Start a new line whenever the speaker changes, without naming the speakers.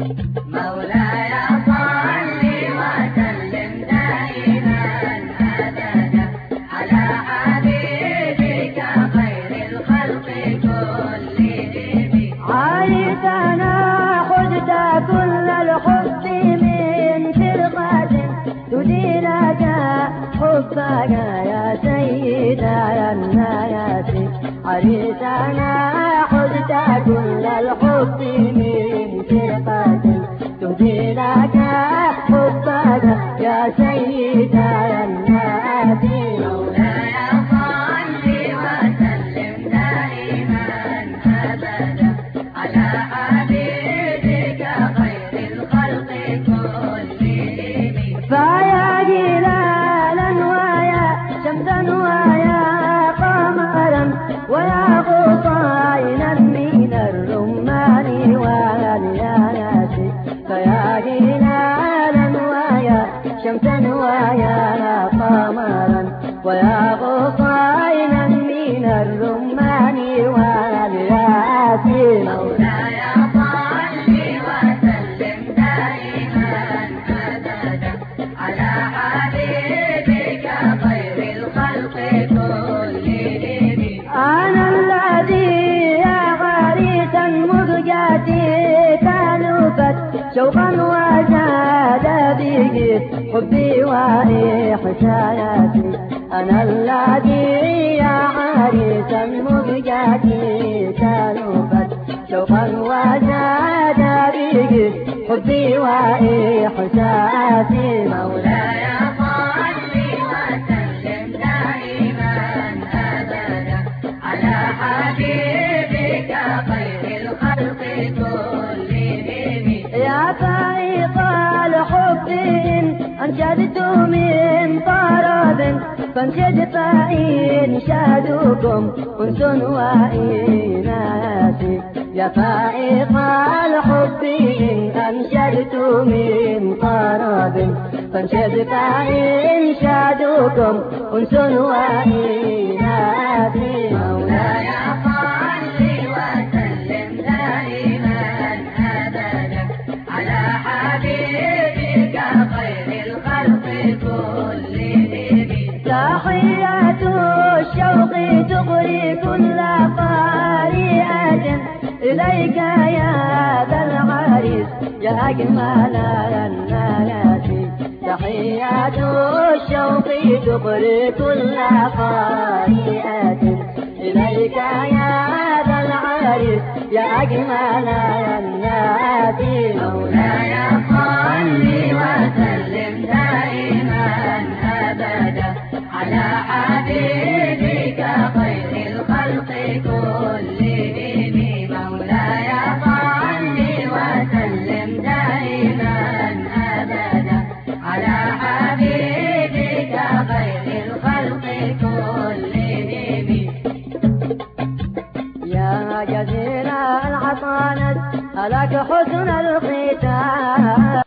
مولاي صل وسلم دائما أبدا على حبيبك خير الخلق كلهم.
عايتنا خذت كل الحب من فرقة تدينك حبك يا سيد الناس. عريتنا خذت كل الحب من فرقة تدينك حبك يا سيد الناس.
مولاي صل وسلم دائما أبدا على حبيبك خير الخلق كلهم.
فيا جلالا ويا شمسا ويا قمرا ويا غصائنا من الرمان واليانات. فيا جلالا ويا شمسا ويا قمرا ويا غصائنا من الرمان واليانات.
مولاي صل وسلم دائما أبدا على حبيبك خير الخلق كلهم.
أنا الذي يا غريسا مضجاتي تلفت شوقا وزاد به حبي وإحساسي. أنا الذي يا غريسا مضجاتي تلفت شوقا وزاد به حبي وإحساسي.
مولاي صل وسلم دائما أبدا على حبيبك خير الخلق كلهم.
يا فائق الحب إن أنشدت من طرب فانشد فإنشادكم أنس وإناس. يا فائق الحب إن أنشدت من طرب فانشد فإنشادكم أنس وإناس.
مولاي صل وسلم دائما أبدا على حبيبك خير الخلق كلهم.
تحيات الشوق تغري كل قارئة إليك يا ذا العريس يا أجمل الناس. تحيات الشوق تغري كل قارئة إليك يا ذا العريس يا أجمل الناس.
مولاي صل وسلم دائما أبدا على حبيبك خير الخلق كلهم. مولاي صل وسلم دائما أبدا على حبيبك خير الخلق كلهم.
يا جزيل العطانة لك حسن الختام.